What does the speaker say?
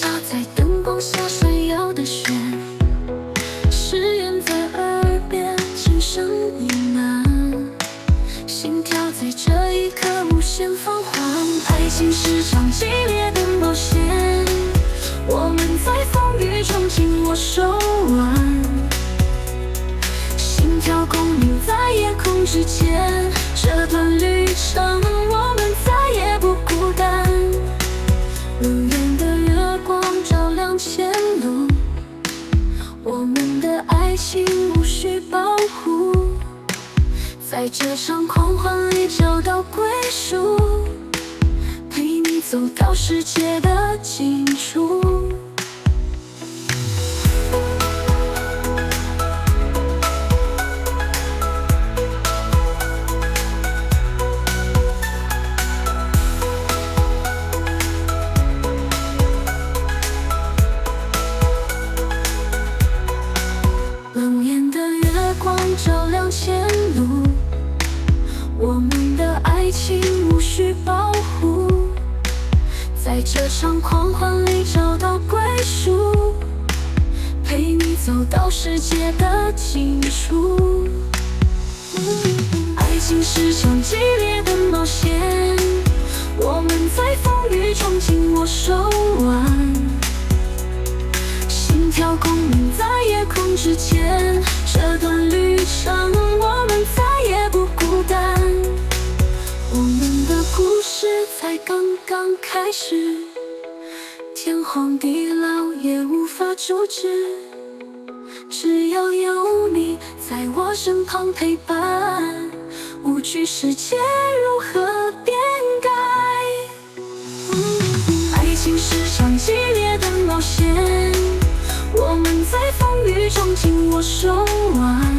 在灯光下闪耀的雪，誓言在耳边轻声呢喃，心跳在这一刻无限放缓。爱情是场激烈的冒险，我们在风雨中紧握手腕，心跳共鸣在夜空之间，这段旅程我们再也不孤单。冷眼的月光照亮前路，我们的爱情无需保护，在这场狂欢里找到归属，陪你走到世界的尽处。冷眼的月光照亮前路，我们的爱情无需保护，在这场狂欢里找到归属，陪你走到世界的尽处。爱情是场激烈的冒险，我们在风雨中紧握手腕，心跳共鸣在夜空之间，这段旅程我们再也不孤单。我们的故事才刚刚开始，天荒地老也无法阻止，只要有你在我身旁陪伴，无惧世界如何变改。爱情是场激烈的冒险，我们在风雨中紧握手腕，